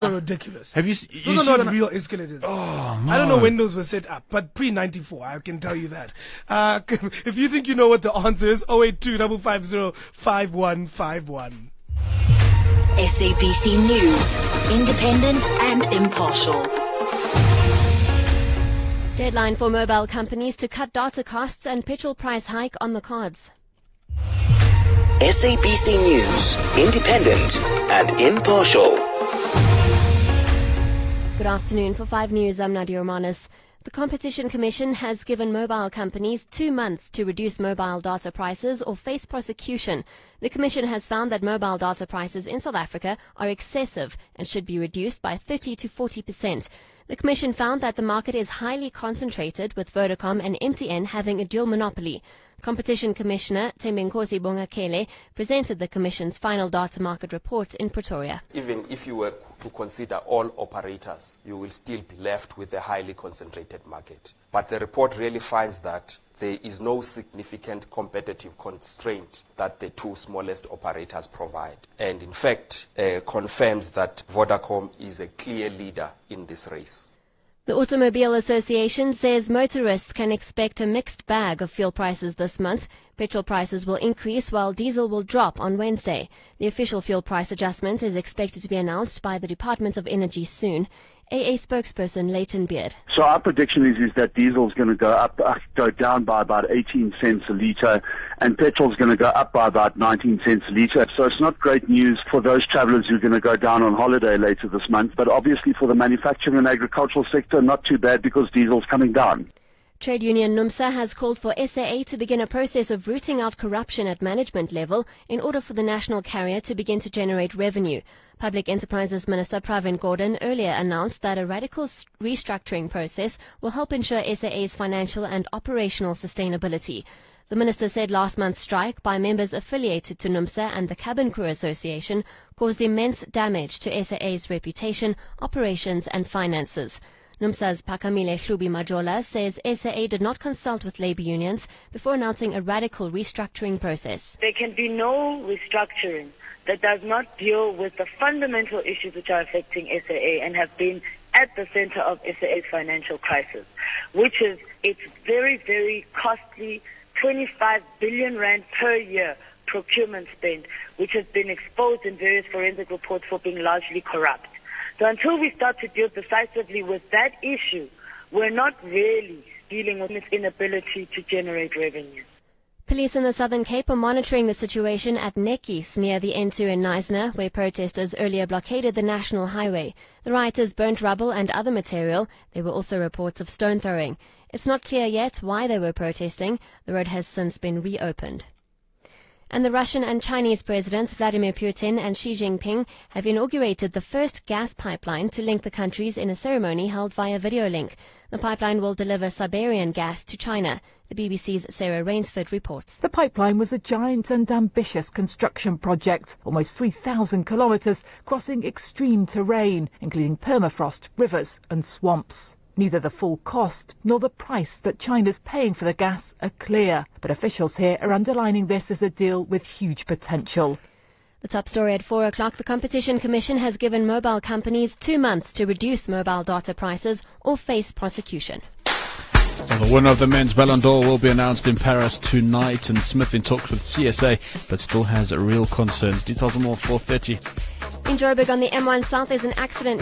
are ridiculous. Have you? Those are not real escalators. Oh, man. I don't know when those were set up, but pre-94, I can tell you that. If you think you know what the answer is, 082 550 5151. SABC News, independent and impartial. Deadline for mobile companies to cut data costs and petrol price hike on the cards. SABC News, independent and impartial. Good afternoon. For 5 News, I'm Nadia Romanis. The Competition Commission has given mobile companies 2 months to reduce mobile data prices or face prosecution. The Commission has found that mobile data prices in South Africa are excessive and should be reduced by 30 to 40%. The Commission found that the market is highly concentrated, with Vodacom and MTN having a dual monopoly. Competition Commissioner Thembinkosi Bongakele presented the Commission's final data market report in Pretoria. Even if you were to consider all operators, you will still be left with a highly concentrated market. But the report really finds that there is no significant competitive constraint that the 2 smallest operators provide. And in fact, confirms that Vodacom is a clear leader in this race. The Automobile Association says motorists can expect a mixed bag of fuel prices this month. Petrol prices will increase while diesel will drop on Wednesday. The official fuel price adjustment is expected to be announced by the Department of Energy soon. AA spokesperson Leighton Beard. So our prediction is that diesel is going to go down by about 18 cents a litre, and petrol is going to go up by about 19 cents a litre. So it's not great news for those travellers who are going to go down on holiday later this month, but obviously for the manufacturing and agricultural sector, not too bad because diesel's coming down. Trade union NUMSA has called for SAA to begin a process of rooting out corruption at management level in order for the national carrier to begin to generate revenue. Public Enterprises Minister Pravin Gordhan earlier announced that a radical restructuring process will help ensure SAA's financial and operational sustainability. The minister said last month's strike by members affiliated to NUMSA and the Cabin Crew Association caused immense damage to SAA's reputation, operations and finances. NUMSA's Phakamile Hlubi Majola says SAA did not consult with labour unions before announcing a radical restructuring process. There can be no restructuring that does not deal with the fundamental issues which are affecting SAA and have been at the center of SAA's financial crisis, which is its very, very costly 25 billion rand per year procurement spend, which has been exposed in various forensic reports for being largely corrupt. So until we start to deal decisively with that issue, we're not really dealing with its inability to generate revenue. Police in the Southern Cape are monitoring the situation at Nekkies near the N2 in Knysna, where protesters earlier blockaded the national highway. The rioters burnt rubble and other material. There were also reports of stone throwing. It's not clear yet why they were protesting. The road has since been reopened. And the Russian and Chinese presidents Vladimir Putin and Xi Jinping have inaugurated the first gas pipeline to link the countries in a ceremony held via video link. The pipeline will deliver Siberian gas to China. The BBC's Sarah Rainsford reports. The pipeline was a giant and ambitious construction project, almost 3,000 kilometres, crossing extreme terrain, including permafrost, rivers and swamps. Neither the full cost nor the price that China's paying for the gas are clear, but officials here are underlining this as a deal with huge potential. The top story at 4 o'clock, the Competition Commission has given mobile companies 2 months to reduce mobile data prices or face prosecution. So the winner of the men's Ballon d'Or will be announced in Paris tonight, and Smith in talks with CSA, but still has real concerns. Details are more 4:30. In Joburg on the M1 South, there's an accident